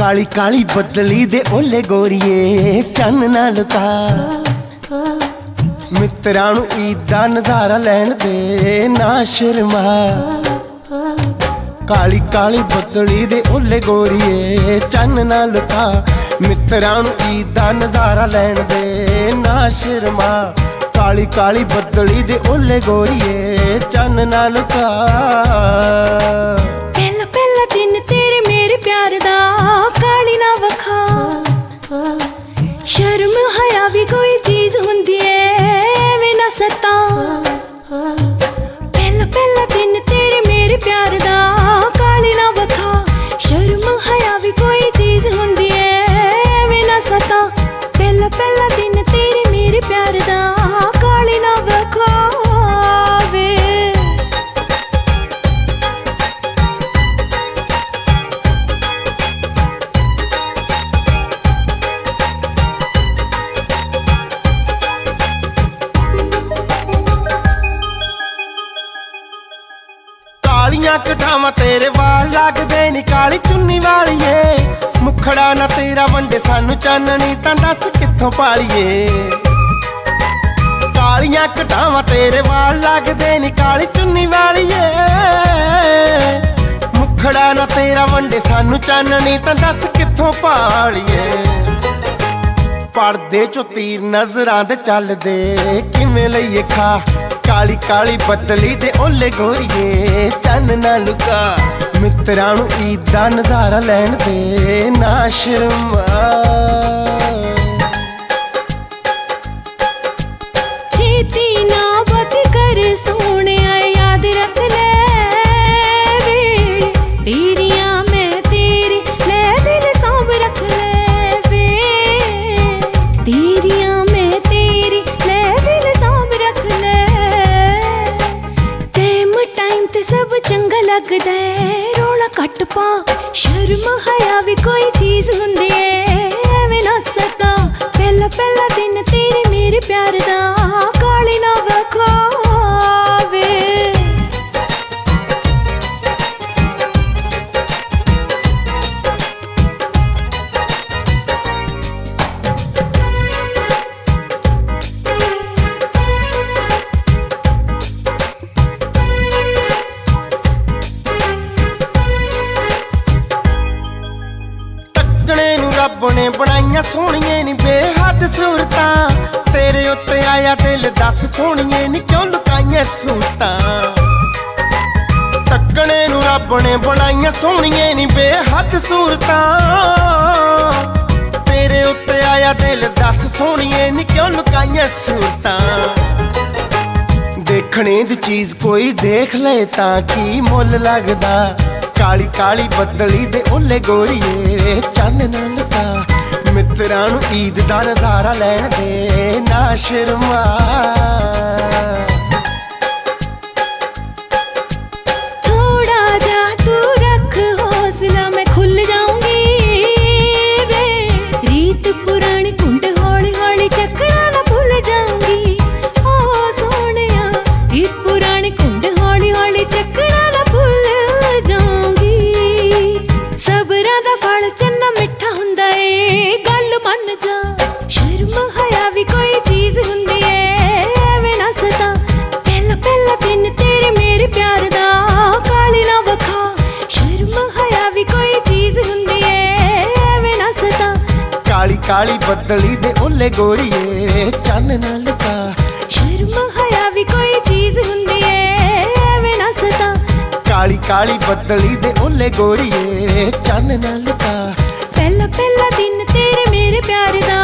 काली काली बदली दे ओले गोरीए चन ना लुका मित्रां नूं ईद दा नज़ारा लैण दे ना शर्मा। काली काली बदली दे ओले गोरीए चन ना लुका मित्रां नूं ईद दा नज़ारा लैण दे ना शर्मा। काली काली बदली दे ओले गोरीए चन ना लुका। पहला पहला दिन तेरे मेरे प्यार दा काली ना वखा। शर्म हया भी कोई चीज हुंदी ऐ वे ना सता। पहला पहला दिन तेरे मेरे प्यार दा काली ना वखा। शर्म हया भी कोई चीज हुंदी ऐ वे ना सता। पहला पहला दिन तेरे मेरे प्यार दा काली ना वखा वे। कालियां कठावां तेरे वाल लगदे नी काली चुन्नी वालिए। मुखड़ा ना तेरा वंडे सानू चाननी तां दस कित्थों पालिए। कालियां कठावां तेरे वाल लगदे नी काली चुन्नी वालिए। मुखड़ा ना तेरा वंडे सानू चाननी तां दस कित्थों पालिए। पर्दे चों तीर नजरां दे चलदे किवें लईए खा। काली काली बदली दे ओले गोरीए चन ना लुका मित्रां नूं ईद दा नज़ारा लैण दे ना शर्मा। छेती ना बात कर सोहणिया याद रख ले वे। तेरियां मैं तेरी ले दिल सांभ रख ले वे। तेरियां मैं तेरी ले दिल सांभ रख ले। टाइम ते सब चंगा लगदा है रोला घट पा। शर्म हया भी कोई चीज हुंदी ऐ एवें ना सता। पहला पहला दिन तेरे मेरे प्यार दा काली ना वखा वे। तकने नूं रब ने बनाइयां सोहणिए नी बेहद सूरतां। तेरे उत्ते आया दिल दस सोहणिए नी क्यों लुकाइयां सूरतां। तकने नूं रब ने बनाइयां सोहणिए नी बेहद सूरतां। तेरे उत्ते आया दिल दस सोहणिए नी क्यों लुकाइयां सूरतां। देखने दी चीज कोई देख ले तां की मुੱਲ लगदा। काली काली बदली दे ओले गोरीए चन ना लुका मित्रां नूं ईद दा नज़ारा लैण दे ना शर्मा। थोड़ा जा तू रख हौसला मैं खुल जाऊंगी वे। रीत पुरानी कुंड हौली हौली चकना ना भूल जाऊंगी। ओ सोहणिया रीत पुरानी कुंड हौली हौली चकना ना भूल जाऊंगी। सबरां दा फल चन्ना मिठा हुंदा ए गल मन जा। शर्म हया भी कोई चीज हुंदी ऐ एवें ना सता। पहला पहला दिन तेरे मेरे प्यार दा काली ना वखा। शर्म हया भी कोई चीज हुंदी ऐ एवें ना सता। काली काली बदली दे ओले गोरीए चन ना लुका। शर्म हया भी कोई चीज हुंदी ऐ एवें ना सता। काली काली बदली दे ओले गोरीए चन ना लुका। पहला पहला दिन तेरे मेरे प्यार दा